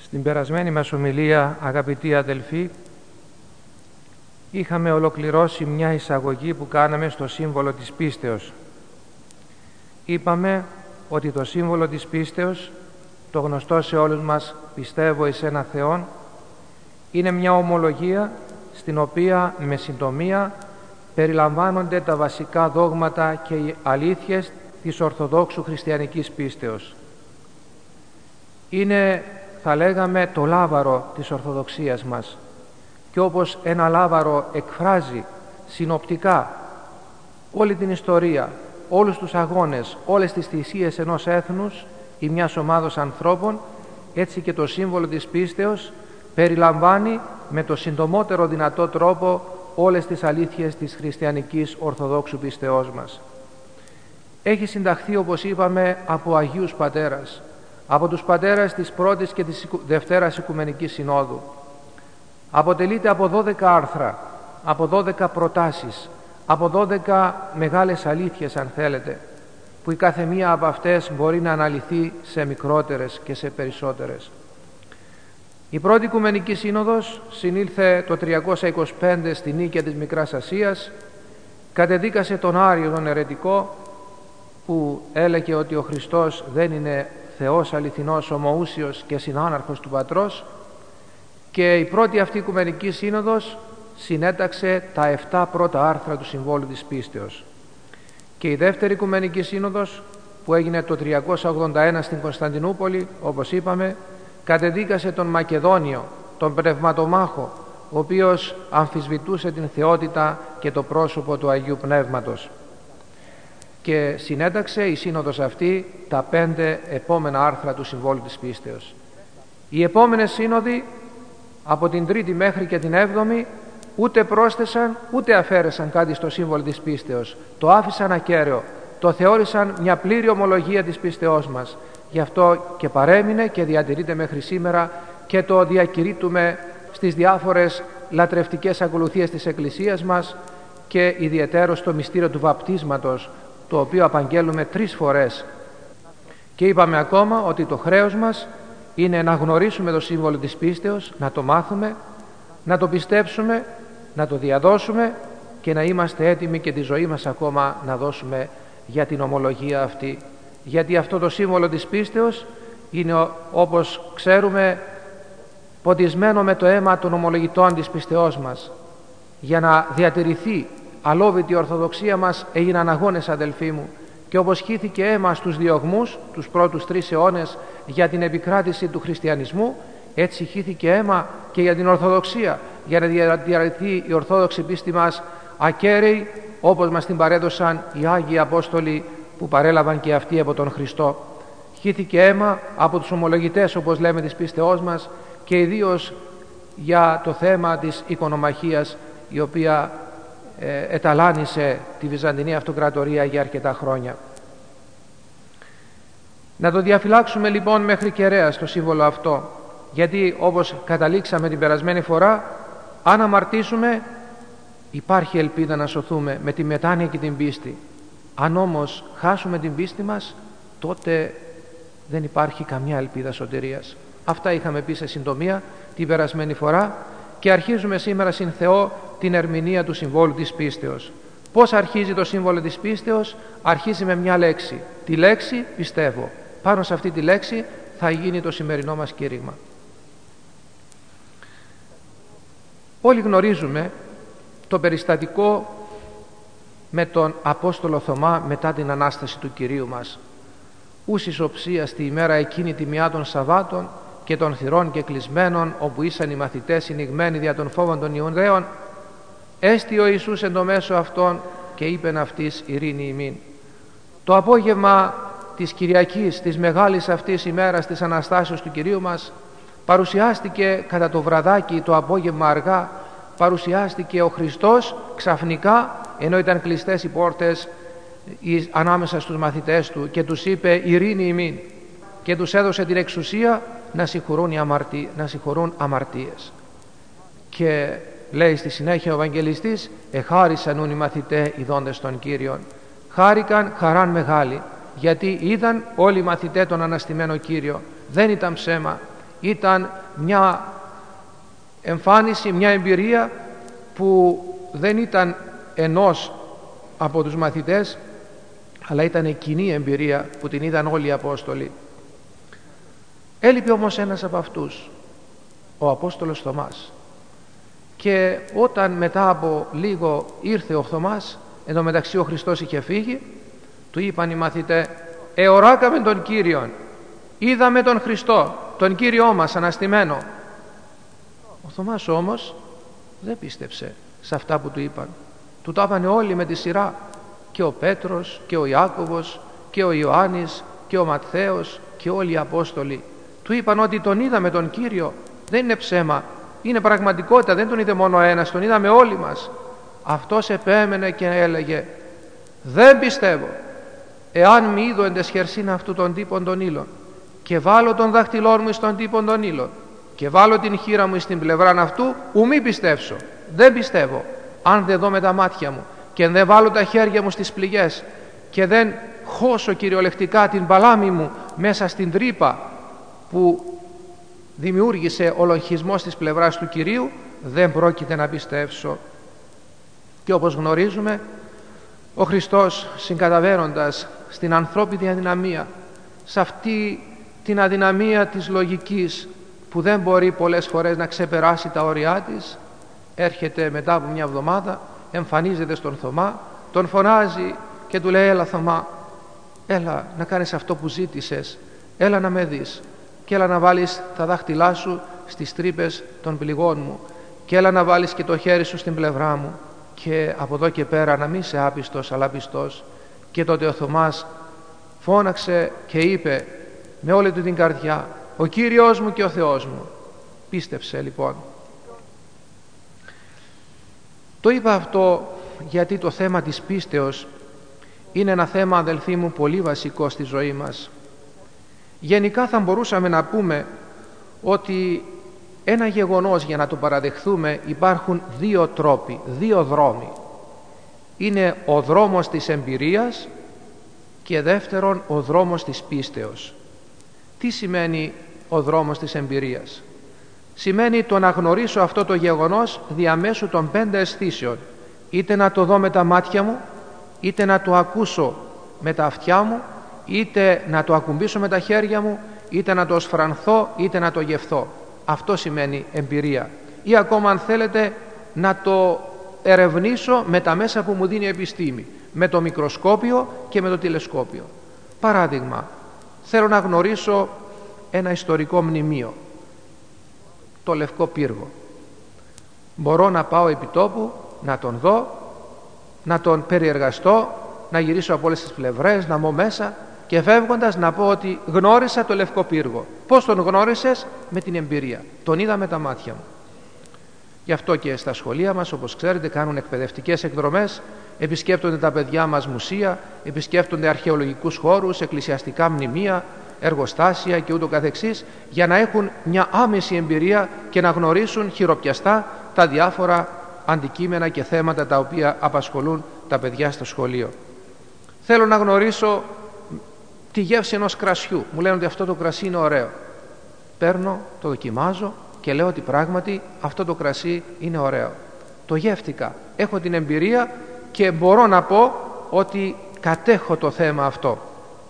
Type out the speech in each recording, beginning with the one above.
Στην περασμένη μας ομιλία, αγαπητοί αδελφοί, είχαμε ολοκληρώσει μια εισαγωγή που κάναμε στο σύμβολο της πίστεως. Είπαμε ότι το σύμβολο της πίστεως, το γνωστό σε όλους μας πιστεύω εις ένα Θεόν, είναι μια ομολογία στην οποία με συντομία περιλαμβάνονται τα βασικά δόγματα και οι αλήθειες της Ορθοδόξου χριστιανικής πίστεως. Είναι, θα λέγαμε, το λάβαρο της Ορθοδοξίας μας, και όπως ένα λάβαρο εκφράζει συνοπτικά όλη την ιστορία, όλους τους αγώνες, όλες τις θυσίες ενός έθνους ή μιας ομάδος ανθρώπων, έτσι και το σύμβολο της πίστεως περιλαμβάνει με το συντομότερο δυνατό τρόπο όλες τις αλήθειες της χριστιανικής Ορθοδόξου πίστεώς μας. Έχει συνταχθεί, όπως είπαμε, από Αγίους Πατέρας, από τους πατέρας της πρώτης και της Δευτέρας Οικουμενικής Συνόδου. Αποτελείται από 12 άρθρα, από 12 προτάσεις, από 12 μεγάλες αλήθειες, αν θέλετε, που η κάθε μία από αυτές μπορεί να αναλυθεί σε μικρότερες και σε περισσότερες. Η πρώτη Οικουμενική Σύνοδος συνήλθε το 325 στη Νίκαια της Μικράς Ασίας, κατεδίκασε τον Άριο τον αιρετικό, που έλεγε ότι ο Χριστός δεν είναι Θεός αληθινός, ομοούσιος και συνάναρχος του Πατρός, και η πρώτη αυτή Οικουμενική Σύνοδος συνέταξε τα 7 πρώτα άρθρα του Συμβόλου της Πίστεως. Και η δεύτερη Οικουμενική Σύνοδος, που έγινε το 381 στην Κωνσταντινούπολη, όπως είπαμε, κατεδίκασε τον Μακεδόνιο, τον πνευματομάχο, ο οποίος αμφισβητούσε την θεότητα και το πρόσωπο του Αγίου Πνεύματος. Και συνέταξε η Σύνοδος αυτή τα 5 επόμενα άρθρα του Συμβόλου της Πίστεως. Οι επόμενες σύνοδοι, από την 3η μέχρι και την 7η, ούτε πρόσθεσαν ούτε αφαίρεσαν κάτι στο σύμβολο της πίστεως. Το άφησαν ακέραιο, το θεώρησαν μια πλήρη ομολογία της πίστεώς μας. Γι' αυτό και παρέμεινε και διατηρείται μέχρι σήμερα και το διακηρύττουμε στις διάφορες λατρευτικές ακολουθίες της Εκκλησίας μας, και ιδιαιτέρως το μυστήριο του βαπτίσματος, το οποίο απαγγέλουμε 3 φορές. Και είπαμε ακόμα ότι το χρέος μας είναι να γνωρίσουμε το σύμβολο της πίστεως, να το μάθουμε, να το πιστέψουμε, να το διαδώσουμε και να είμαστε έτοιμοι και τη ζωή μας ακόμα να δώσουμε για την ομολογία αυτή. Γιατί αυτό το σύμβολο της πίστεως είναι, όπως ξέρουμε, ποτισμένο με το αίμα των ομολογητών της πίστεώς μας. Για να διατηρηθεί αλόβητη η Ορθοδοξία μας έγιναν αγώνες, αδελφοί μου, και όπως χύθηκε αίμα στους διωγμούς τους πρώτους 3 αιώνες για την επικράτηση του χριστιανισμού, έτσι χύθηκε αίμα και για την Ορθοδοξία, για να διατηρηθεί η Ορθόδοξη πίστη μας ακέραιη, όπως μας την παρέδωσαν οι Άγιοι Απόστολοι που παρέλαβαν και αυτοί από τον Χριστό. Χύθηκε αίμα από τους ομολογητές, όπως λέμε, της πίστεώς μας, και ιδίως για το θέμα της οικονομαχίας, η οποία εταλάνισε τη Βυζαντινή Αυτοκρατορία για αρκετά χρόνια. Να το διαφυλάξουμε λοιπόν μέχρι κεραία το σύμβολο αυτό, γιατί όπως καταλήξαμε την περασμένη φορά, αν αμαρτήσουμε υπάρχει ελπίδα να σωθούμε με τη μετάνοια και την πίστη. Αν όμως χάσουμε την πίστη μας, τότε δεν υπάρχει καμιά ελπίδα σωτηρίας. Αυτά είχαμε πει σε συντομία την περασμένη φορά, και αρχίζουμε σήμερα συν Θεό την ερμηνεία του συμβόλου της πίστεως. Πώς αρχίζει το σύμβολο της πίστεως? Αρχίζει με μια λέξη, τη λέξη πιστεύω. Πάνω σε αυτή τη λέξη θα γίνει το σημερινό μας κήρυγμα. Όλοι γνωρίζουμε το περιστατικό με τον Απόστολο Θωμά μετά την Ανάσταση του Κυρίου μας. Ούσης οψία στη ημέρα εκείνη τη μιά των Σαββάτων και των θυρών και κλεισμένων, όπου ήσαν οι μαθητές συνηγμένοι δια των φόβων των Ιουδαίων, έστη ο Ιησούς εν το μέσο αυτών και είπεν αυτής ειρήνη ημίν. Το απόγευμα της Κυριακής, της μεγάλης αυτής ημέρας της Αναστάσεως του Κυρίου μας, παρουσιάστηκε κατά το βραδάκι, το απόγευμα αργά, παρουσιάστηκε ο Χριστός ξαφνικά, ενώ ήταν κλειστές οι πόρτες ανάμεσα στους μαθητές του, και τους είπε ειρήνη ημίν, και τους έδωσε την εξουσία να συγχωρούν αμαρτίες. Και λέει στη συνέχεια ο Ευαγγελιστής, εχάρισαν ούν οι μαθητέ ειδώντες των Κύριων. Χάρηκαν χαράν μεγάλη, γιατί είδαν όλοι οι μαθητές τον αναστημένο Κύριο. Δεν ήταν ψέμα, Ήταν μια εμφάνιση, μια εμπειρία που δεν ήταν ενός από τους μαθητές, αλλά ήταν κοινή εμπειρία που την είδαν όλοι οι Απόστολοι. Έλειπε όμως ένας από αυτούς, ο Απόστολος Θωμάς. Και όταν μετά από λίγο ήρθε ο Θωμάς, εν τω μεταξύ ο Χριστός είχε φύγει, του είπαν οι μαθητές: εωράκαμε τον Κύριον, είδαμε τον Χριστό, τον Κύριό μας αναστημένο. Ο Θωμάς όμως δεν πίστεψε σε αυτά που του είπαν. Του τα είπαν όλοι με τη σειρά, και ο Πέτρος και ο Ιάκωβος και ο Ιωάννης και ο Ματθαίος και όλοι οι Απόστολοι. Του είπαν ότι τον είδαμε τον Κύριο, δεν είναι ψέμα, είναι πραγματικότητα, δεν τον είδε μόνο ένας, τον είδαμε όλοι μας. Αυτός επέμενε και έλεγε: δεν πιστεύω, εάν μη είδω εν τες χερσίν αυτού των τύπων των ύλων, και βάλω τον δάχτυλό μου στον τύπων των ύλων, και βάλω την χείρα μου στην πλευράν αυτού, ου μη πιστεύσω. Δεν πιστεύω, αν δεν δω με τα μάτια μου και δεν βάλω τα χέρια μου στις πληγές και δεν χώσω κυριολεκτικά την παλάμη μου μέσα στην τρύπα που δημιούργησε ο λογισμός της πλευράς του Κυρίου, δεν πρόκειται να πιστέψω. Και όπως γνωρίζουμε, ο Χριστός, συγκαταβαίνοντας στην ανθρώπινη αδυναμία, σε αυτή την αδυναμία της λογικής που δεν μπορεί πολλές φορές να ξεπεράσει τα όρια της, έρχεται μετά από μια εβδομάδα, εμφανίζεται στον Θωμά, τον φωνάζει και του λέει: έλα Θωμά, έλα να κάνεις αυτό που ζήτησες, έλα να με δεις και έλα να βάλεις τα δάχτυλά σου στις τρύπες των πληγών μου και έλα να βάλεις και το χέρι σου στην πλευρά μου, και από εδώ και πέρα να μην είσαι άπιστος αλλά πιστός. Και τότε ο Θωμάς φώναξε και είπε με όλη του την καρδιά: ο Κύριος μου και ο Θεός μου. Πίστεψε λοιπόν. Το είπα αυτό γιατί το θέμα της πίστεως είναι ένα θέμα, αδελφοί μου, πολύ βασικό στη ζωή μας. Γενικά θα μπορούσαμε να πούμε ότι ένα γεγονός, για να το παραδεχθούμε, υπάρχουν δύο τρόποι, δύο δρόμοι. Είναι ο δρόμος της εμπειρίας και δεύτερον ο δρόμος της πίστεως. Τι σημαίνει ο δρόμος της εμπειρίας? Σημαίνει το να γνωρίσω αυτό το γεγονός διαμέσου των 5 αισθήσεων, είτε να το δω με τα μάτια μου, είτε να το ακούσω με τα αυτιά μου, είτε να το ακουμπήσω με τα χέρια μου, είτε να το σφρανθώ, είτε να το γευθώ. Αυτό σημαίνει εμπειρία. Ή ακόμα, αν θέλετε, να το ερευνήσω με τα μέσα που μου δίνει η επιστήμη, με το μικροσκόπιο και με το τηλεσκόπιο. Παράδειγμα, θέλω να γνωρίσω ένα ιστορικό μνημείο, το Λευκό Πύργο. Μπορώ να πάω επί τόπου, να τον δω, να τον περιεργαστώ, να γυρίσω από όλες τις πλευρές, να μπω μέσα και φεύγοντας να πω ότι γνώρισα το Λευκό Πύργο. Πώς τον γνώρισες? Με την εμπειρία. Τον είδα με τα μάτια μου. Γι' αυτό και στα σχολεία μας, όπως ξέρετε, κάνουν εκπαιδευτικές εκδρομές, επισκέπτονται τα παιδιά μας μουσεία, επισκέπτονται αρχαιολογικούς χώρους, εκκλησιαστικά μνημεία, εργοστάσια και ούτω καθεξής, για να έχουν μια άμεση εμπειρία και να γνωρίσουν χειροπιαστά τα διάφορα αντικείμενα και θέματα τα οποία απασχολούν τα παιδιά στο σχολείο. Θέλω να γνωρίσω τη γεύση ενός κρασιού. Μου λένε ότι αυτό το κρασί είναι ωραίο. Παίρνω, το δοκιμάζω και λέω ότι πράγματι αυτό το κρασί είναι ωραίο. Το γεύτηκα, έχω την εμπειρία και μπορώ να πω ότι κατέχω το θέμα αυτό.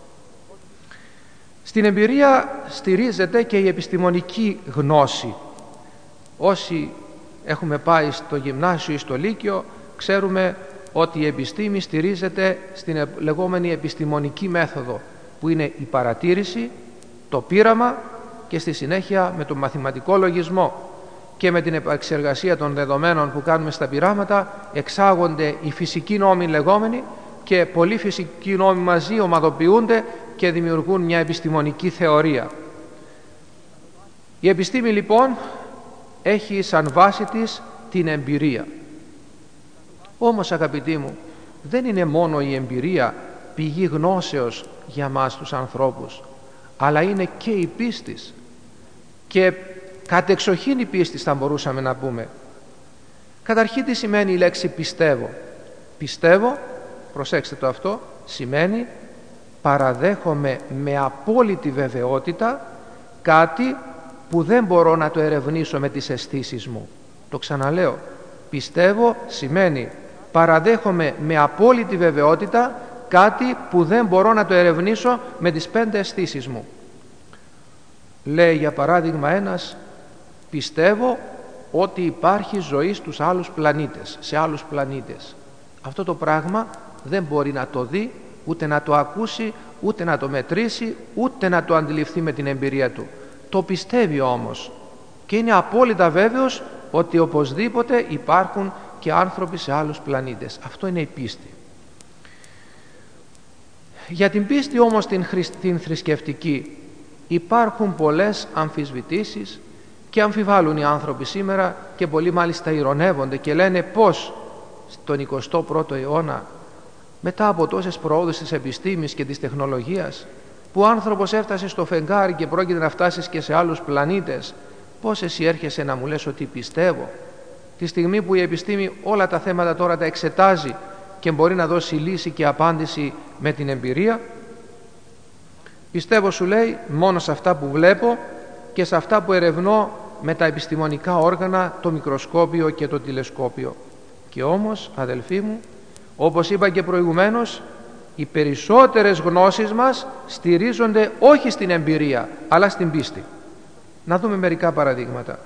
Στην εμπειρία στηρίζεται και η επιστημονική γνώση. Όσοι έχουμε πάει στο γυμνάσιο ή στο λύκειο, ξέρουμε ότι η επιστήμη στηρίζεται στην λεγόμενη επιστημονική μέθοδο, που είναι η παρατήρηση, το πείραμα και στη συνέχεια με τον μαθηματικό λογισμό και με την επεξεργασία των δεδομένων που κάνουμε στα πειράματα εξάγονται οι φυσικοί νόμοι λεγόμενοι, και πολλοί φυσικοί νόμοι μαζί ομαδοποιούνται και δημιουργούν μια επιστημονική θεωρία. Η επιστήμη λοιπόν έχει σαν βάση της την εμπειρία. Όμως, αγαπητοί μου, δεν είναι μόνο η εμπειρία πηγή γνώσεως για μας τους ανθρώπους, αλλά είναι και η πίστης, και κατεξοχήν η πίστη θα μπορούσαμε να πούμε. Καταρχήν, τι σημαίνει η λέξη πιστεύω? Πιστεύω, προσέξτε το αυτό, σημαίνει παραδέχομαι με απόλυτη βεβαιότητα κάτι που δεν μπορώ να το ερευνήσω με τις αισθήσεις μου. Το ξαναλέω, πιστεύω σημαίνει παραδέχομαι με απόλυτη βεβαιότητα κάτι που δεν μπορώ να το ερευνήσω με τις 5 αισθήσεις μου. Λέει για παράδειγμα ένας, πιστεύω ότι υπάρχει ζωή στους άλλους πλανήτες, σε άλλους πλανήτες. Αυτό το πράγμα δεν μπορεί να το δει, ούτε να το ακούσει, ούτε να το μετρήσει, ούτε να το αντιληφθεί με την εμπειρία του. Το πιστεύει όμως και είναι απόλυτα βέβαιος ότι οπωσδήποτε υπάρχουν και άνθρωποι σε άλλους πλανήτες. Αυτό είναι η πίστη. Για την πίστη όμως την θρησκευτική υπάρχουν πολλές αμφισβητήσεις και αμφιβάλλουν οι άνθρωποι σήμερα, και πολλοί μάλιστα ειρωνεύονται και λένε πώς στον 21ο αιώνα, μετά από τόσες προόδους της επιστήμης και της τεχνολογίας, που ο άνθρωπος έφτασε στο φεγγάρι και πρόκειται να φτάσει και σε άλλους πλανήτες, πώς εσύ έρχεσαι να μου λες ότι πιστεύω, τη στιγμή που η επιστήμη όλα τα θέματα τώρα τα εξετάζει και μπορεί να δώσει λύση και απάντηση με την εμπειρία? Πιστεύω, σου λέει, μόνο σε αυτά που βλέπω και σε αυτά που ερευνώ με τα επιστημονικά όργανα, το μικροσκόπιο και το τηλεσκόπιο. Και όμως, αδελφοί μου, όπως είπα και προηγουμένως, οι περισσότερες γνώσεις μας στηρίζονται όχι στην εμπειρία, αλλά στην πίστη. Να δούμε μερικά παραδείγματα.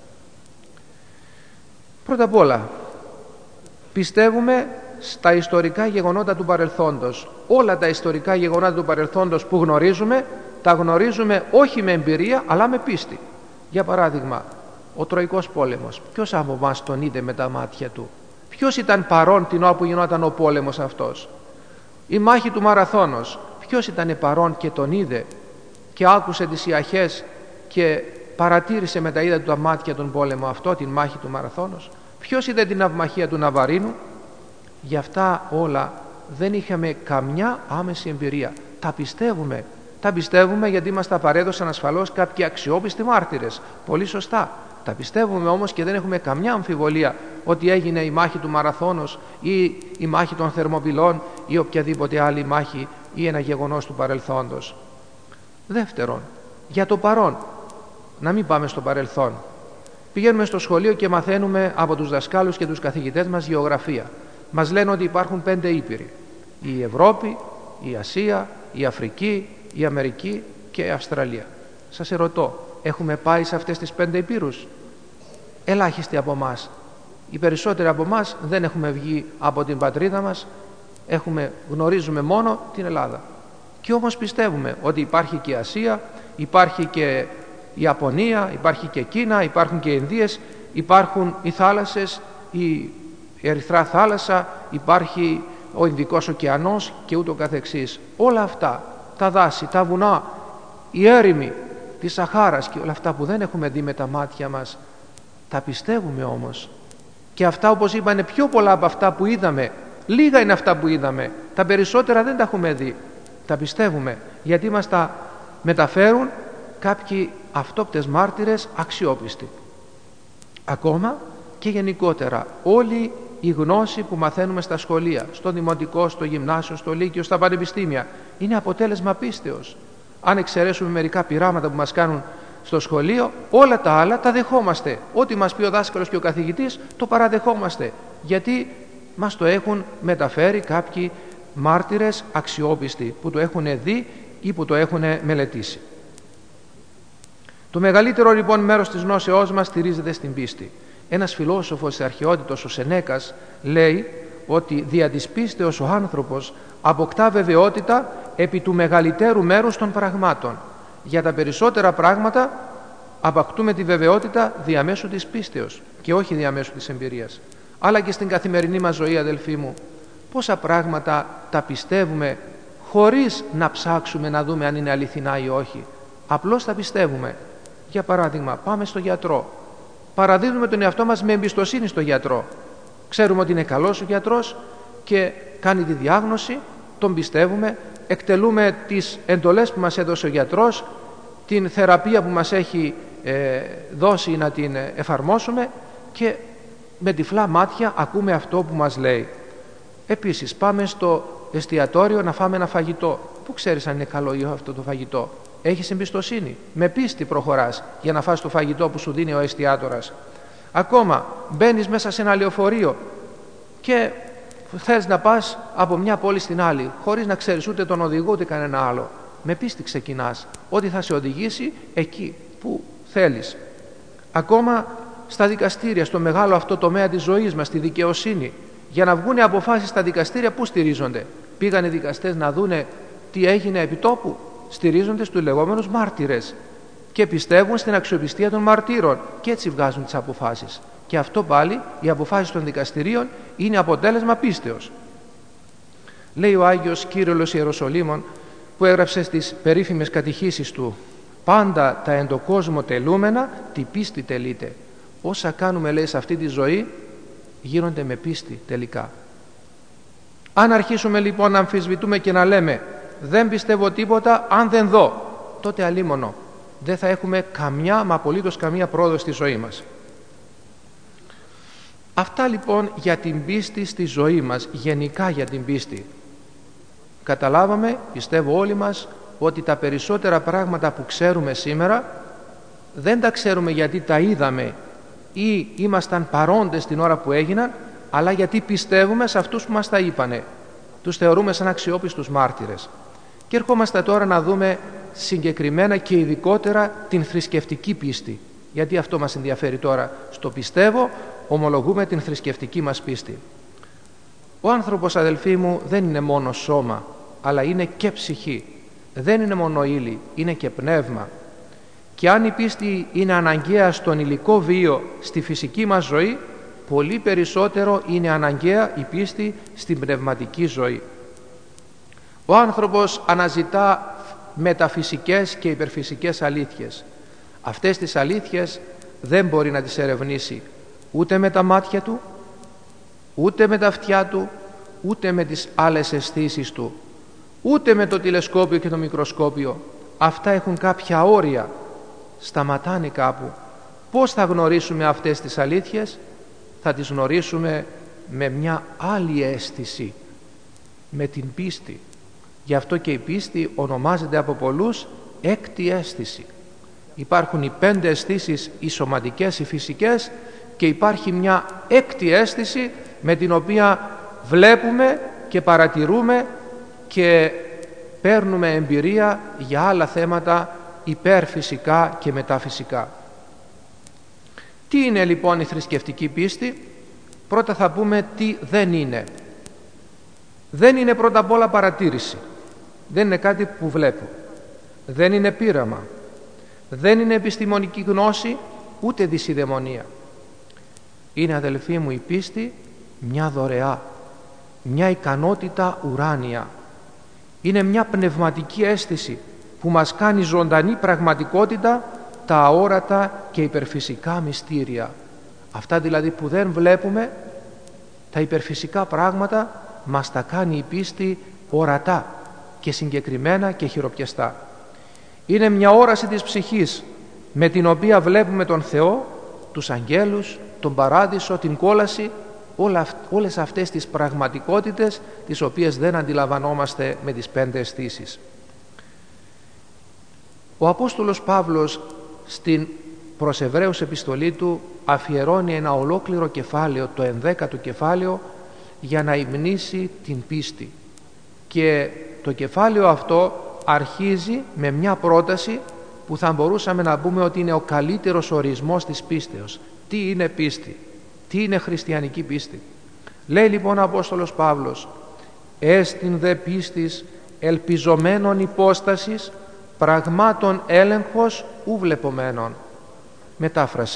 Πρώτα απ' όλα, πιστεύουμε στα ιστορικά γεγονότα του παρελθόντος. Όλα τα ιστορικά γεγονότα του παρελθόντος που γνωρίζουμε, τα γνωρίζουμε όχι με εμπειρία, αλλά με πίστη. Για παράδειγμα, ο Τροϊκός πόλεμος. Ποιος από εμάς τον είδε με τα μάτια του? Ποιος ήταν παρόν την ώρα που γινόταν ο πόλεμος αυτός? Η μάχη του Μαραθώνος. Ποιος ήταν παρόν και τον είδε και άκουσε τις ιαχές και παρατήρησε με τα είδα του τα μάτια τον πόλεμο αυτό, την μάχη του Μαραθώνος? Ποιος είδε την ναυμαχία του Ναβαρίνου? Γι' αυτά όλα δεν είχαμε καμιά άμεση εμπειρία. Τα πιστεύουμε. Τα πιστεύουμε γιατί μας τα παρέδωσαν ασφαλώς κάποιοι αξιόπιστοι μάρτυρες. Πολύ σωστά. Τα πιστεύουμε όμως και δεν έχουμε καμιά αμφιβολία ότι έγινε η μάχη του Μαραθώνος ή η μάχη των Θερμοπυλών ή οποιαδήποτε άλλη μάχη ή ένα γεγονός του παρελθόντος. Δεύτερον, για το παρόν. Να μην πάμε στο παρελθόν. Πηγαίνουμε στο σχολείο και μαθαίνουμε από τους δασκάλους και τους καθηγητές μας γεωγραφία. Μας λένε ότι υπάρχουν 5 ήπειροι. Η Ευρώπη, η Ασία, η Αφρική, η Αμερική και η Αυστραλία. Σας ερωτώ, έχουμε πάει σε αυτές τις 5 ήπειρους? Ελάχιστοι από εμάς. Οι περισσότεροι από εμάς δεν έχουμε βγει από την πατρίδα μας, γνωρίζουμε μόνο την Ελλάδα. Και όμως πιστεύουμε ότι υπάρχει και η Ασία, υπάρχει και η Ιαπωνία, υπάρχει και Κίνα, υπάρχουν και οι Ινδίες, υπάρχουν οι θάλασσες, η Ερυθρά θάλασσα, υπάρχει ο Ινδικός ωκεανός και ούτω καθεξής. Όλα αυτά, τα δάση, τα βουνά, η έρημη της Σαχάρας και όλα αυτά που δεν έχουμε δει με τα μάτια μας, τα πιστεύουμε όμως. Και αυτά, όπως είπα, είναι πιο πολλά από αυτά που είδαμε. Λίγα είναι αυτά που είδαμε, τα περισσότερα δεν τα έχουμε δει. Τα πιστεύουμε γιατί μας τα μεταφέρουν κάποιοι αυτόπτες μάρτυρες αξιόπιστοι. Ακόμα και γενικότερα όλη η γνώση που μαθαίνουμε στα σχολεία, στο δημοτικό, στο γυμνάσιο, στο λύκειο, στα πανεπιστήμια, είναι αποτέλεσμα πίστεως. Αν εξαιρέσουμε μερικά πειράματα που μας κάνουν στο σχολείο, όλα τα άλλα τα δεχόμαστε. Ό,τι μας πει ο δάσκαλος και ο καθηγητής το παραδεχόμαστε, γιατί μας το έχουν μεταφέρει κάποιοι μάρτυρες αξιόπιστοι που το έχουν δει ή που το έχουν μελετήσει. Το μεγαλύτερο λοιπόν μέρος της γνώσεώς μας στηρίζεται στην πίστη. Ένας φιλόσοφος της αρχαιότητος, ο Σενέκας, λέει ότι δια της πίστεως ο άνθρωπος αποκτά βεβαιότητα επί του μεγαλύτερου μέρους των πραγμάτων. Για τα περισσότερα πράγματα αποκτούμε τη βεβαιότητα διαμέσου της πίστεως και όχι διαμέσου της εμπειρίας. Αλλά και στην καθημερινή μας ζωή, αδελφοί μου, πόσα πράγματα τα πιστεύουμε χωρίς να ψάξουμε να δούμε αν είναι αληθινά ή όχι. Απλώς τα πιστεύουμε. Για παράδειγμα, πάμε στο γιατρό. Παραδίδουμε τον εαυτό μας με εμπιστοσύνη στο γιατρό. Ξέρουμε ότι είναι καλός ο γιατρός και κάνει τη διάγνωση, τον πιστεύουμε, εκτελούμε τις εντολές που μας έδωσε ο γιατρός, την θεραπεία που μας έχει δώσει να την εφαρμόσουμε και με τυφλά μάτια ακούμε αυτό που μας λέει. Επίσης, πάμε στο εστιατόριο να φάμε ένα φαγητό. Πού ξέρεις αν είναι καλό ή αυτό το φαγητό? Έχεις εμπιστοσύνη. Με πίστη προχωράς για να φας το φαγητό που σου δίνει ο εστιατόρας. Ακόμα μπαίνεις μέσα σε ένα λεωφορείο και θες να πας από μια πόλη στην άλλη, χωρίς να ξέρεις ούτε τον οδηγό ούτε κανένα άλλο. Με πίστη ξεκινάς ότι θα σε οδηγήσει εκεί που θέλεις. Ακόμα στα δικαστήρια, στο μεγάλο αυτό τομέα της ζωής μας, στη δικαιοσύνη, για να βγουν αποφάσεις στα δικαστήρια, πού στηρίζονται? Πήγαν οι δικαστές να δούνε τι έγινε επί τόπου? Στηρίζονται στους λεγόμενους μάρτυρες και πιστεύουν στην αξιοπιστία των μαρτύρων και έτσι βγάζουν τις αποφάσεις. Και αυτό πάλι, οι αποφάσεις των δικαστηρίων, είναι αποτέλεσμα πίστεως. Λέει ο Άγιος Κύρυλος Ιεροσολύμων, που έγραψε στις περίφημες κατηχήσεις του: «Πάντα τα εν το κόσμο τελούμενα, τη πίστη τελείται». Όσα κάνουμε, λέει, σε αυτή τη ζωή γίνονται με πίστη τελικά. Αν αρχίσουμε λοιπόν να αμφισβητούμε και να λέμε «δεν πιστεύω τίποτα αν δεν δω», τότε αλίμονο δεν θα έχουμε καμιά, μα απολύτως καμία πρόοδο στη ζωή μας. Αυτά λοιπόν για την πίστη στη ζωή μας, γενικά για την πίστη. Καταλάβαμε, πιστεύω όλοι μας, ότι τα περισσότερα πράγματα που ξέρουμε σήμερα δεν τα ξέρουμε γιατί τα είδαμε ή ήμασταν παρόντες την ώρα που έγιναν, αλλά γιατί πιστεύουμε σε αυτούς που μας τα είπανε. Τους θεωρούμε σαν αξιόπιστους μάρτυρες. Και ερχόμαστε τώρα να δούμε συγκεκριμένα και ειδικότερα την θρησκευτική πίστη. Γιατί αυτό μας ενδιαφέρει τώρα. Στο πιστεύω ομολογούμε την θρησκευτική μας πίστη. Ο άνθρωπος, αδελφοί μου, δεν είναι μόνο σώμα, αλλά είναι και ψυχή. Δεν είναι μόνο ύλη, είναι και πνεύμα. Και αν η πίστη είναι αναγκαία στον υλικό βίο, στη φυσική μας ζωή, πολύ περισσότερο είναι αναγκαία η πίστη στην πνευματική ζωή. Ο άνθρωπος αναζητά μεταφυσικές και υπερφυσικές αλήθειες. Αυτές τις αλήθειες δεν μπορεί να τις ερευνήσει ούτε με τα μάτια του, ούτε με τα αυτιά του, ούτε με τις άλλες αισθήσεις του, ούτε με το τηλεσκόπιο και το μικροσκόπιο. Αυτά έχουν κάποια όρια, σταματάνε κάπου. Πώς θα γνωρίσουμε αυτές τις αλήθειες? Θα τις γνωρίσουμε με μια άλλη αίσθηση, με την πίστη. Γι' αυτό και η πίστη ονομάζεται από πολλούς έκτη αίσθηση. Υπάρχουν οι 5 αισθήσεις, οι σωματικές, οι φυσικές, και υπάρχει μια έκτη αίσθηση με την οποία βλέπουμε και παρατηρούμε και παίρνουμε εμπειρία για άλλα θέματα υπερφυσικά και μεταφυσικά. Τι είναι λοιπόν η θρησκευτική πίστη? Πρώτα θα πούμε τι δεν είναι. Δεν είναι πρώτα απ' όλα παρατήρηση. Δεν είναι κάτι που βλέπω. Δεν είναι πείραμα. Δεν είναι επιστημονική γνώση, ούτε δυσιδαιμονία. Είναι, αδελφοί μου, η πίστη μια δωρεά, μια ικανότητα ουράνια. Είναι μια πνευματική αίσθηση που μας κάνει ζωντανή πραγματικότητα τα αόρατα και υπερφυσικά μυστήρια. Αυτά δηλαδή που δεν βλέπουμε, τα υπερφυσικά πράγματα, μας τα κάνει η πίστη ορατά και συγκεκριμένα και χειροπιαστά. Είναι μια όραση της ψυχής με την οποία βλέπουμε τον Θεό, τους αγγέλους, τον παράδεισο, την κόλαση, όλες αυτές τις πραγματικότητες τις οποίες δεν αντιλαμβανόμαστε με τις 5 αισθήσεις. Ο Απόστολος Παύλος στην προς Εβραίους επιστολή του αφιερώνει ένα ολόκληρο κεφάλαιο, το 11ο κεφάλαιο, για να υμνήσει την πίστη. Και το κεφάλαιο αυτό αρχίζει με μια πρόταση που θα μπορούσαμε να πούμε ότι είναι ο καλύτερος ορισμός της πίστεως. Τι είναι πίστη? Τι είναι χριστιανική πίστη? Λέει λοιπόν ο Απόστολος Παύλος: «Έστιν δε πίστης ελπιζομένων υπόστασης, πραγμάτων έλεγχος ου βλεπομένων». Μετάφραση: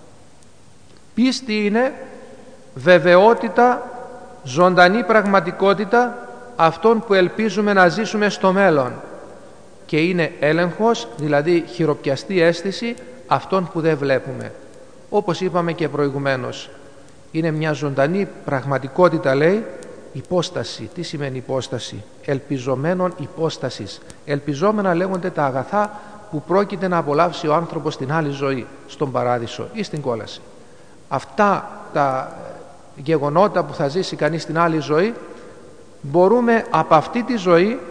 πίστη είναι βεβαιότητα, ζωντανή πραγματικότητα αυτών που ελπίζουμε να ζήσουμε στο μέλλον, και είναι έλεγχος, δηλαδή χειροπιαστή αίσθηση αυτών που δεν βλέπουμε. Όπως είπαμε και προηγουμένως, είναι μια ζωντανή πραγματικότητα, λέει, υπόσταση. Τι σημαίνει υπόσταση? Ελπιζομένων υπόστασης. Ελπιζόμενα λέγονται τα αγαθά που πρόκειται να απολαύσει ο άνθρωπος στην άλλη ζωή, στον παράδεισο ή στην κόλαση. Αυτά τα γεγονότα που θα ζήσει κανείς στην άλλη ζωή, μπορούμε από αυτή τη ζωή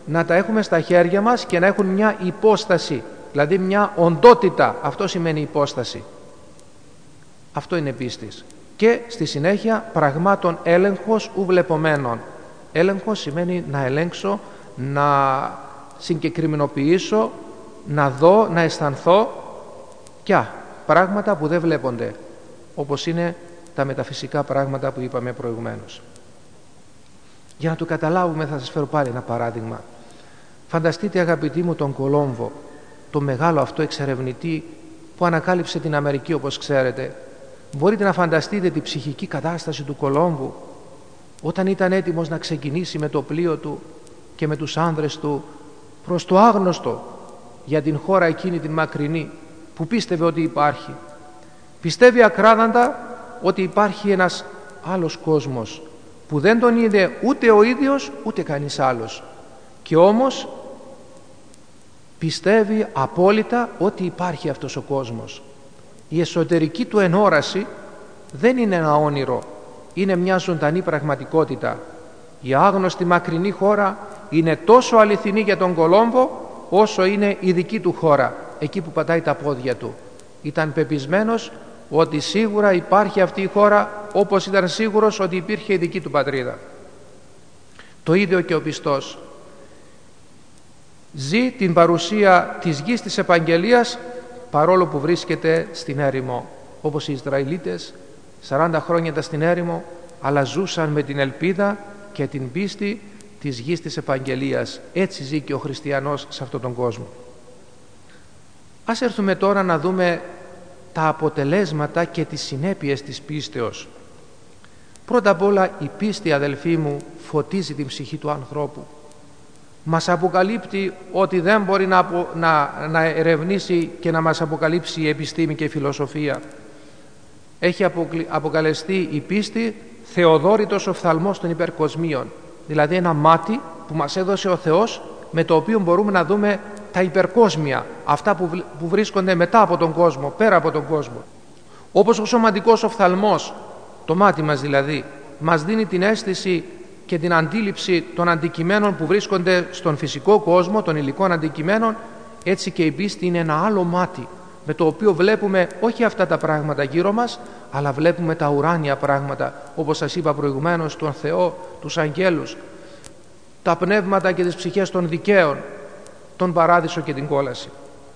να τα έχουμε στα χέρια μας και να έχουν μια υπόσταση, δηλαδή μια οντότητα. Αυτό σημαίνει υπόσταση. Αυτό είναι πίστης. Και στη συνέχεια πραγμάτων έλεγχος ουβλεπομένων. Έλεγχος σημαίνει να ελέγξω, να συγκεκριμενοποιήσω, να δω, να αισθανθώ και πράγματα που δεν βλέπονται, όπως είναι τα μεταφυσικά πράγματα που είπαμε προηγουμένως. Για να το καταλάβουμε θα σας φέρω πάλι ένα παράδειγμα. Φανταστείτε, αγαπητοί μου, τον Κολόμβο, τον μεγάλο αυτό εξερευνητή που ανακάλυψε την Αμερική, όπως ξέρετε. Μπορείτε να φανταστείτε την ψυχική κατάσταση του Κολόμβου όταν ήταν έτοιμος να ξεκινήσει με το πλοίο του και με τους άνδρες του προς το άγνωστο για την χώρα εκείνη την μακρινή που πίστευε ότι υπάρχει. Πιστεύει ακράδαντα ότι υπάρχει ένας άλλος κόσμος που δεν τον είδε ούτε ο ίδιος ούτε κανείς άλλος, και όμως πιστεύει απόλυτα ότι υπάρχει αυτός ο κόσμος. Η εσωτερική του ενόραση δεν είναι ένα όνειρο, είναι μια ζωντανή πραγματικότητα. Η άγνωστη μακρινή χώρα είναι τόσο αληθινή για τον Κολόμβο όσο είναι η δική του χώρα, εκεί που πατάει τα πόδια του. Ήταν πεπισμένος ότι σίγουρα υπάρχει αυτή η χώρα, όπως ήταν σίγουρος ότι υπήρχε η δική του πατρίδα. Το ίδιο και ο πιστός. Ζει την παρουσία της γης της επαγγελίας παρόλο που βρίσκεται στην έρημο. Όπως οι Ισραηλίτες 40 χρόνια ήταν στην έρημο, αλλά ζούσαν με την ελπίδα και την πίστη της γης της επαγγελίας. Έτσι ζει και ο χριστιανός σε αυτόν τον κόσμο. Ας έρθουμε τώρα να δούμε τα αποτελέσματα και τις συνέπειες της πίστεως. Πρώτα απ' όλα, η πίστη, αδελφοί μου, φωτίζει την ψυχή του ανθρώπου. Μας αποκαλύπτει ότι δεν μπορεί να ερευνήσει και να μας αποκαλύψει η επιστήμη και η φιλοσοφία. Έχει αποκαλεστεί η πίστη Θεοδόρητος οφθαλμός των υπερκοσμίων, δηλαδή ένα μάτι που μας έδωσε ο Θεός, με το οποίο μπορούμε να δούμε τα υπερκόσμια, αυτά που βρίσκονται μετά από τον κόσμο, πέρα από τον κόσμο. Όπως ο σωματικός οφθαλμός, το μάτι μας δηλαδή, μας δίνει την αίσθηση και την αντίληψη των αντικειμένων που βρίσκονται στον φυσικό κόσμο, των υλικών αντικειμένων, έτσι και η πίστη είναι ένα άλλο μάτι, με το οποίο βλέπουμε όχι αυτά τα πράγματα γύρω μας, αλλά βλέπουμε τα ουράνια πράγματα, όπως σας είπα προηγουμένως, τον Θεό, τους αγγέλους, τα πνεύματα και τις ψυχές των δικαίων, τον παράδεισο και την κόλαση.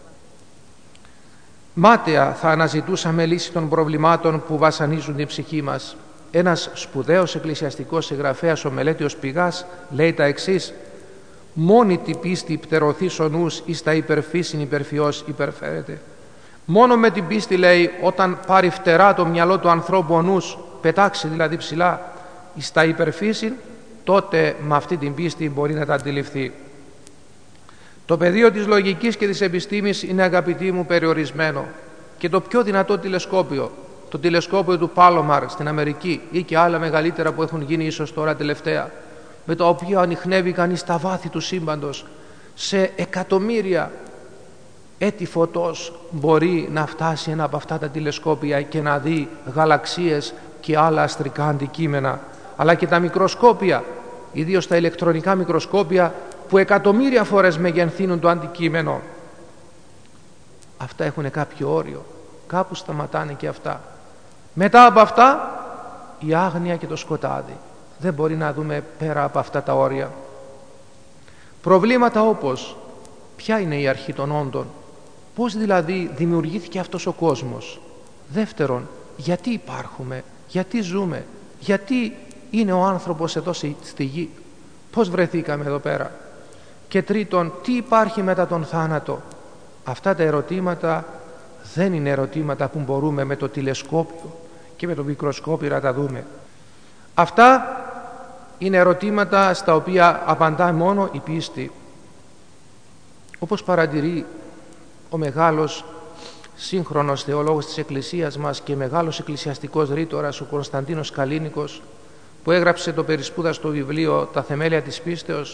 Μάταια θα αναζητούσαμε λύση των προβλημάτων που βασανίζουν την ψυχή μας. Ένας σπουδαίος εκκλησιαστικός συγγραφέας, ο Μελέτιος Πηγάς, λέει τα εξής: «Μόνη την πίστη πτερωθείς ο νους εις τα υπερφύσιν υπερφυός υπερφέρεται». Μόνο με την πίστη, λέει, όταν πάρει φτερά το μυαλό του ανθρώπου ο νους, πετάξει δηλαδή ψηλά εις τα υπερφύσιν, τότε με αυτή την πίστη μπορεί να τα αντιληφθεί. Το πεδίο της λογικής και της επιστήμης είναι, αγαπητοί μου, περιορισμένο, και το πιο δυνατό τηλεσκόπιο, το τηλεσκόπιο του Πάλομαρ στην Αμερική ή και άλλα μεγαλύτερα που έχουν γίνει ίσως τώρα τελευταία, με το οποίο ανιχνεύει κανείς τα βάθη του σύμπαντος, σε εκατομμύρια έτη φωτός μπορεί να φτάσει ένα από αυτά τα τηλεσκόπια και να δει γαλαξίες και άλλα αστρικά αντικείμενα, αλλά και τα μικροσκόπια, ιδίως τα ηλεκτρονικά μικροσκόπια, που εκατομμύρια φορές μεγενθύνουν το αντικείμενο. Αυτά έχουν κάποιο όριο, κάπου σταματάνε και αυτά. Μετά από αυτά η άγνοια και το σκοτάδι. Δεν μπορεί να δούμε πέρα από αυτά τα όρια. Προβλήματα όπως ποια είναι η αρχή των όντων, πώς δηλαδή δημιουργήθηκε αυτός ο κόσμος. Δεύτερον, γιατί υπάρχουμε, γιατί ζούμε, γιατί είναι ο άνθρωπος εδώ στη γη, πώς βρεθήκαμε εδώ πέρα. Και τρίτον, τι υπάρχει μετά τον θάνατο. Αυτά τα ερωτήματα δεν είναι ερωτήματα που μπορούμε με το τηλεσκόπιο και με το μικροσκόπιο να τα δούμε. Αυτά είναι ερωτήματα στα οποία απαντά μόνο η πίστη. Όπως παρατηρεί ο μεγάλος σύγχρονος θεολόγος της Εκκλησίας μας και μεγάλος εκκλησιαστικός ρήτορας, ο Κωνσταντίνος Καλίνικος, που έγραψε το περισπούδαστο βιβλίο «Τα θεμέλια της πίστεως»,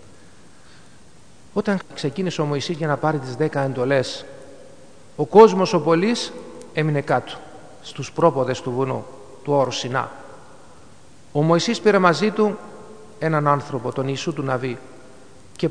όταν ξεκίνησε ο Μωυσής για να πάρει τις 10 εντολές, ο κόσμος ο πολύς έμεινε κάτω στους πρόποδες του βουνού, του όρου Σινά. Ο Μωυσής πήρε μαζί του έναν άνθρωπο, τον Ιησού του Ναβί, Και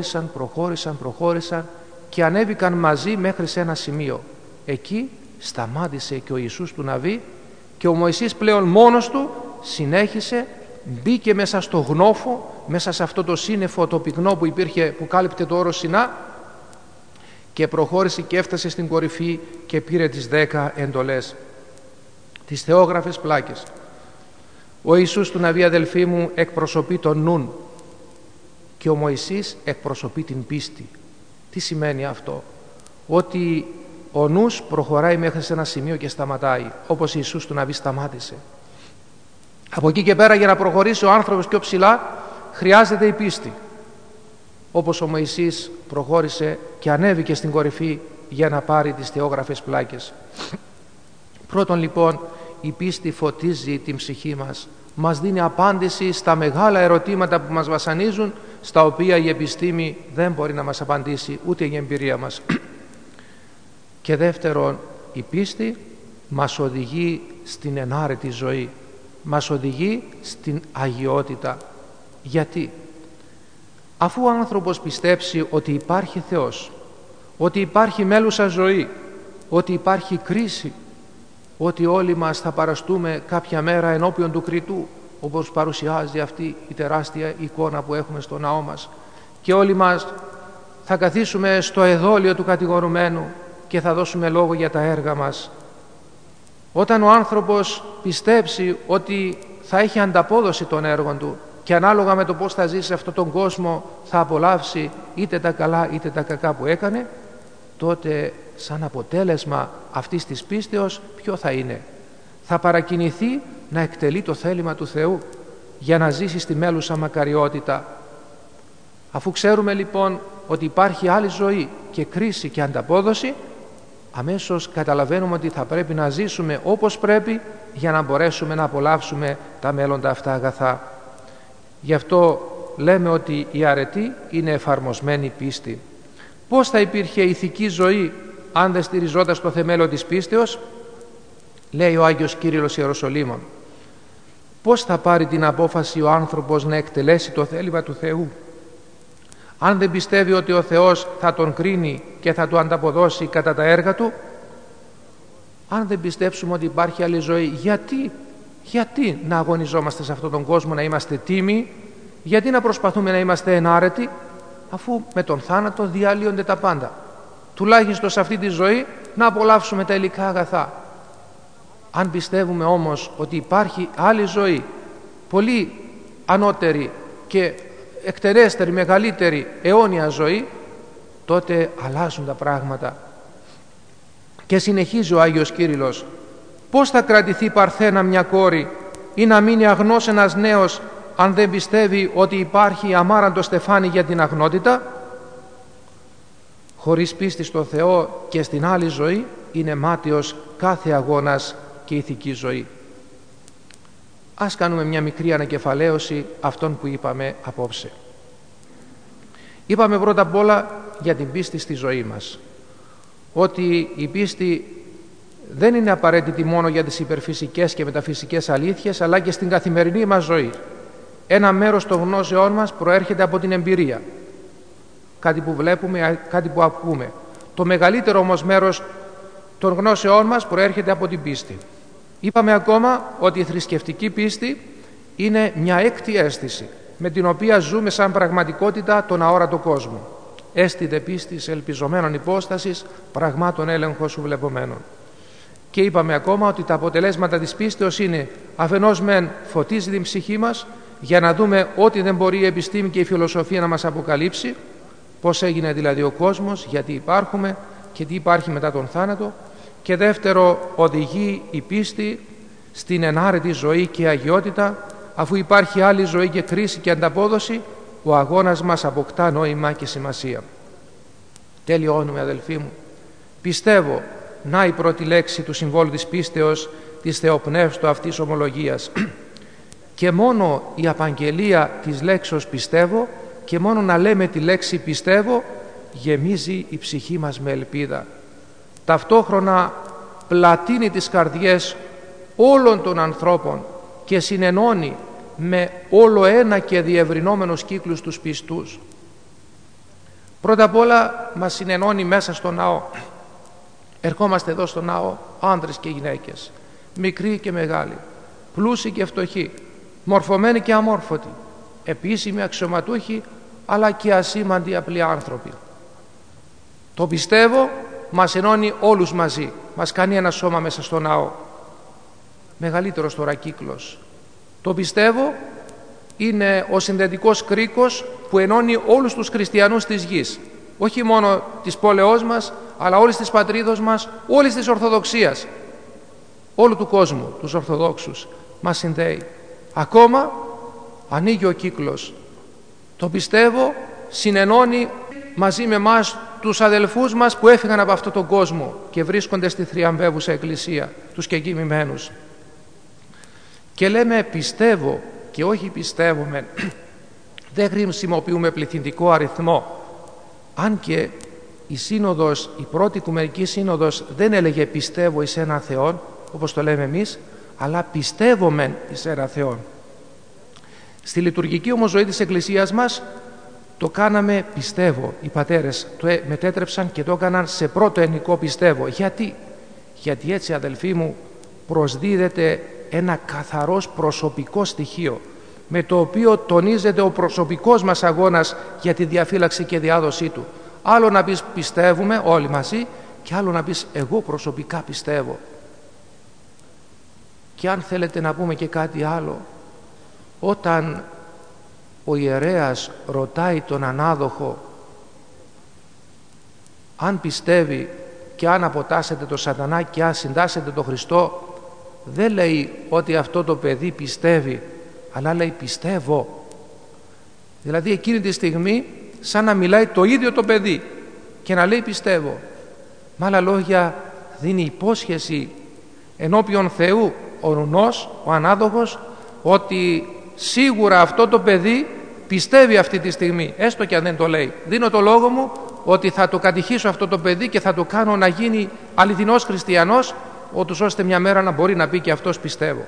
προχώρησαν και ανέβηκαν μαζί μέχρι σε ένα σημείο. Εκεί σταμάτησε και ο Ιησούς του Ναβί και ο Μωυσής πλέον μόνος του συνέχισε, μπήκε μέσα στο γνώφο, μέσα σε αυτό το σύννεφο το πυκνό που υπήρχε, που κάλυπτε το όρος Σινά, και προχώρησε και έφτασε στην κορυφή και πήρε τις 10 εντολές, τις θεόγραφες πλάκες. Ο Ιησούς του Ναβί, αδελφοί μου, εκπροσωπεί τον νουν και ο Μωυσής εκπροσωπεί την πίστη. Τι σημαίνει αυτό? Ότι ο νους προχωράει μέχρι σε ένα σημείο και σταματάει, όπως Ιησούς του Ναβί σταμάτησε. Από εκεί και πέρα, για να προχωρήσει ο άνθρωπος πιο ψηλά, χρειάζεται η πίστη. Όπως ο Μωυσής προχώρησε και ανέβηκε στην κορυφή για να πάρει τις θεόγραφες πλάκες. Πρώτον λοιπόν, η πίστη φωτίζει την ψυχή μας. Μας δίνει απάντηση στα μεγάλα ερωτήματα που μας βασανίζουν, στα οποία η επιστήμη δεν μπορεί να μας απαντήσει, ούτε η εμπειρία μας. Και δεύτερον, η πίστη μας οδηγεί στην ενάρετη ζωή. Μας οδηγεί στην αγιότητα. Γιατί? Αφού ο άνθρωπος πιστέψει ότι υπάρχει Θεός, ότι υπάρχει μέλουσα ζωή, ότι υπάρχει κρίση, ότι όλοι μας θα παραστούμε κάποια μέρα ενώπιον του κριτού, όπως παρουσιάζει αυτή η τεράστια εικόνα που έχουμε στο ναό μας, και όλοι μας θα καθίσουμε στο εδόλιο του κατηγορουμένου και θα δώσουμε λόγο για τα έργα μας. Όταν ο άνθρωπος πιστέψει ότι θα έχει ανταπόδοση των έργων του και ανάλογα με το πώς θα ζήσει σε αυτόν τον κόσμο θα απολαύσει είτε τα καλά είτε τα κακά που έκανε, τότε σαν αποτέλεσμα αυτής της πίστεως ποιο θα είναι? Θα παρακινηθεί να εκτελεί το θέλημα του Θεού για να ζήσει στη μέλουσα μακαριότητα. Αφού ξέρουμε λοιπόν ότι υπάρχει άλλη ζωή και κρίση και ανταπόδοση, αμέσως καταλαβαίνουμε ότι θα πρέπει να ζήσουμε όπως πρέπει για να μπορέσουμε να απολαύσουμε τα μέλλοντα αυτά αγαθά. Γι' αυτό λέμε ότι η αρετή είναι εφαρμοσμένη πίστη. Πώς θα υπήρχε ηθική ζωή αν δεν στηριζόταν στο θεμέλιο της πίστεως? Λέει ο Άγιος Κύριλλος Ιεροσολύμων. Πώς θα πάρει την απόφαση ο άνθρωπος να εκτελέσει το θέλημα του Θεού αν δεν πιστεύει ότι ο Θεός θα τον κρίνει και θα του ανταποδώσει κατά τα έργα του? Αν δεν πιστέψουμε ότι υπάρχει άλλη ζωή, γιατί να αγωνιζόμαστε σε αυτόν τον κόσμο, να είμαστε τίμοι? Γιατί να προσπαθούμε να είμαστε ενάρετοι, αφού με τον θάνατο διαλύονται τα πάντα? Τουλάχιστον σε αυτή τη ζωή να απολαύσουμε τα υλικά αγαθά. Αν πιστεύουμε όμως ότι υπάρχει άλλη ζωή, πολύ ανώτερη και εκτερέστερη, μεγαλύτερη, αιώνια ζωή, τότε αλλάζουν τα πράγματα. Και συνεχίζει ο Άγιος Κύριλλος. Πώς θα κρατηθεί παρθένα μια κόρη ή να μείνει αγνός ένας νέος αν δεν πιστεύει ότι υπάρχει αμάραντο στεφάνι για την αγνότητα? Χωρίς πίστη στο Θεό και στην άλλη ζωή είναι μάταιος κάθε αγώνας και ηθική ζωή. Ας κάνουμε μια μικρή ανακεφαλαίωση αυτών που είπαμε απόψε. Είπαμε πρώτα απ' όλα για την πίστη στη ζωή μας. Ότι η πίστη δεν είναι απαραίτητη μόνο για τις υπερφυσικές και μεταφυσικές αλήθειες, αλλά και στην καθημερινή μας ζωή. Ένα μέρος των γνώσεών μας προέρχεται από την εμπειρία. Κάτι που βλέπουμε, κάτι που ακούμε. Το μεγαλύτερο όμως μέρος των γνώσεών μας προέρχεται από την πίστη. Είπαμε ακόμα ότι η θρησκευτική πίστη είναι μια έκτη αίσθηση με την οποία ζούμε σαν πραγματικότητα τον αόρατο κόσμο. Έστι δε πίστης ελπιζομένων υπόστασης, πραγμάτων έλεγχος ουβλεπομένων. Και είπαμε ακόμα ότι τα αποτελέσματα της πίστεως είναι αφενός μεν φωτίζει την ψυχή μας για να δούμε ό,τι δεν μπορεί η επιστήμη και η φιλοσοφία να μας αποκαλύψει, πώς έγινε δηλαδή ο κόσμος, γιατί υπάρχουμε και τι υπάρχει μετά τον θάνατο. Και δεύτερο, οδηγεί η πίστη στην ενάρετη ζωή και αγιότητα. Αφού υπάρχει άλλη ζωή και κρίση και ανταπόδοση, ο αγώνας μας αποκτά νόημα και σημασία. Τελειώνουμε, αδελφοί μου. Πιστεύω, να η πρώτη λέξη του συμβόλου της πίστεως, της θεοπνεύστου αυτής ομολογίας. Και μόνο η απαγγελία της λέξεως πιστεύω και μόνο να λέμε τη λέξη πιστεύω γεμίζει η ψυχή μας με ελπίδα. Ταυτόχρονα πλατείνει τις καρδιές όλων των ανθρώπων και συνενώνει με όλο ένα και διευρυνόμενους κύκλους τους πιστούς. Πρώτα απ' όλα μας συνενώνει μέσα στο ναό. Ερχόμαστε εδώ στο ναό, άντρες και γυναίκες, μικροί και μεγάλοι, πλούσιοι και φτωχοί, μορφωμένοι και αμόρφωτοι, επίσημοι, αξιωματούχοι, αλλά και ασήμαντοι απλοί άνθρωποι. Το πιστεύω μας ενώνει όλους μαζί, μας κάνει ένα σώμα μέσα στο ναό. Μεγαλύτερος τώρα κύκλος. Το πιστεύω είναι ο συνδετικός κρίκος που ενώνει όλους τους χριστιανούς της γης, όχι μόνο της πόλεως μας, αλλά όλης της πατρίδος μας, όλης της Ορθοδοξίας, όλου του κόσμου, τους Ορθοδόξους, μας συνδέει. Ακόμα ανοίγει ο κύκλος. Το πιστεύω συνενώνει μαζί με εμάς τους αδελφούς μας που έφυγαν από αυτόν τον κόσμο και βρίσκονται στη θριαμβεύουσα Εκκλησία, τους κεκοιμημένους. Και λέμε πιστεύω και όχι πιστεύουμε. Δεν χρησιμοποιούμε πληθυντικό αριθμό. Αν και η σύνοδος, η πρώτη Οικουμενική Σύνοδος δεν έλεγε πιστεύω εις έναν Θεόν, όπως το λέμε εμείς, αλλά πιστεύομεν εις έναν Θεόν. Στη λειτουργική όμως ζωή της Εκκλησίας μας το κάναμε πιστεύω. Οι πατέρες το μετέτρεψαν και το έκαναν σε πρώτο ενικό πιστεύω. Γιατί έτσι, αδελφοί μου, προσδίδεται ένα καθαρός προσωπικό στοιχείο, με το οποίο τονίζεται ο προσωπικός μας αγώνας για τη διαφύλαξη και διάδοσή του. Άλλο να πεις πιστεύουμε όλοι μαζί και άλλο να πεις εγώ προσωπικά πιστεύω. Και αν θέλετε να πούμε και κάτι άλλο, όταν ο ιερέας ρωτάει τον ανάδοχο αν πιστεύει και αν αποτάσσεται το σατανά και αν συντάσσεται το Χριστό, δεν λέει ότι αυτό το παιδί πιστεύει, αλλά λέει πιστεύω. Δηλαδή εκείνη τη στιγμή σαν να μιλάει το ίδιο το παιδί και να λέει πιστεύω. Με άλλα λόγια δίνει υπόσχεση ενώπιον Θεού ο νουνός, ο ανάδοχος, ότι σίγουρα αυτό το παιδί πιστεύει αυτή τη στιγμή, έστω και αν δεν το λέει. Δίνω το λόγο μου ότι θα το κατηχήσω αυτό το παιδί και θα το κάνω να γίνει αληθινός χριστιανός, ώστε μια μέρα να μπορεί να πει και αυτός πιστεύω.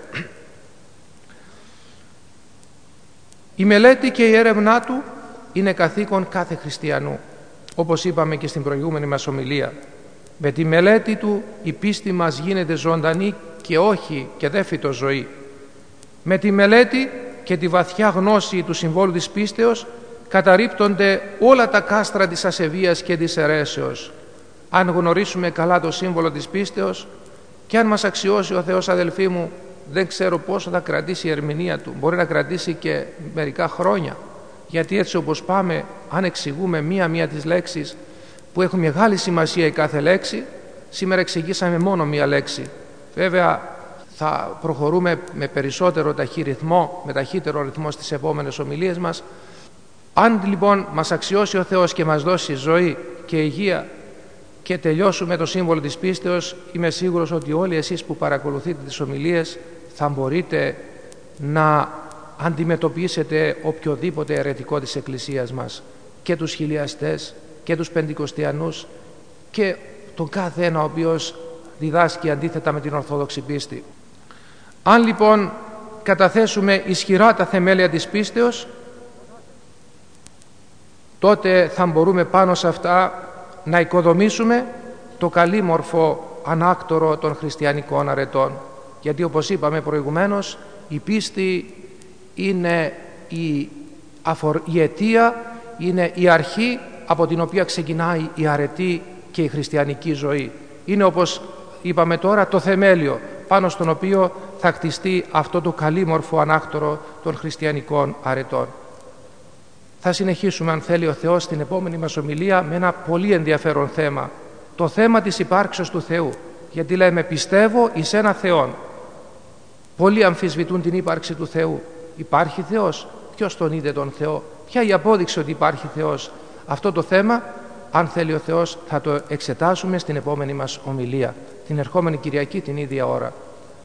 Η μελέτη και η έρευνά του είναι καθήκον κάθε χριστιανού, όπως είπαμε και στην προηγούμενη μας ομιλία. Με τη μελέτη του η πίστη μας γίνεται ζωντανή και όχι και δεν φυτο ζωή. Με τη μελέτη και τη βαθιά γνώση του συμβόλου της πίστεως καταρρίπτονται όλα τα κάστρα της ασεβίας και της αιρέσεως. Αν γνωρίσουμε καλά το σύμβολο της πίστεως και αν μας αξιώσει ο Θεός, αδελφοί μου, δεν ξέρω πόσο θα κρατήσει η ερμηνεία του. Μπορεί να κρατήσει και μερικά χρόνια, γιατί έτσι όπως πάμε, αν εξηγούμε μία-μία τις λέξεις που έχουν μεγάλη σημασία η κάθε λέξη, σήμερα εξηγήσαμε μόνο μία λέξη. Βέβαια θα προχωρούμε με περισσότερο ταχύ ρυθμό, με ταχύτερο ρυθμό στις επόμενες ομιλίες μας. Αν λοιπόν μας αξιώσει ο Θεός και μας δώσει ζωή και υγεία και τελειώσουμε το σύμβολο της πίστεως, είμαι σίγουρος ότι όλοι εσείς που παρακολουθείτε τις ομιλίες θα μπορείτε να αντιμετωπίσετε οποιοδήποτε αιρετικό της Εκκλησίας μας, και τους χιλιαστές και τους πεντηκοστιανούς και τον κάθε ένα ο οποίος διδάσκει αντίθετα με την Ορθόδοξη πίστη. Αν λοιπόν καταθέσουμε ισχυρά τα θεμέλια της πίστεως, τότε θα μπορούμε πάνω σε αυτά να οικοδομήσουμε το καλήμορφο ανάκτορο των χριστιανικών αρετών. Γιατί όπως είπαμε προηγουμένως, η πίστη είναι η αιτία, είναι η αρχή από την οποία ξεκινάει η αρετή και η χριστιανική ζωή. Είναι, όπως είπαμε τώρα, το θεμέλιο πάνω στον οποίο θα χτιστεί αυτό το καλήμορφο ανάκτορο των χριστιανικών αρετών. Θα συνεχίσουμε, αν θέλει ο Θεός, στην επόμενη μας ομιλία με ένα πολύ ενδιαφέρον θέμα, το θέμα της υπάρξεως του Θεού. Γιατί λέμε πιστεύω εις ένα Θεόν. Πολλοί αμφισβητούν την ύπαρξη του Θεού. Υπάρχει Θεός? Ποιος τον είδε τον Θεό? Ποια η απόδειξη ότι υπάρχει Θεός? Αυτό το θέμα, αν θέλει ο Θεός, θα το εξετάσουμε στην επόμενη μας ομιλία, την ερχόμενη Κυριακή την ίδια ώρα.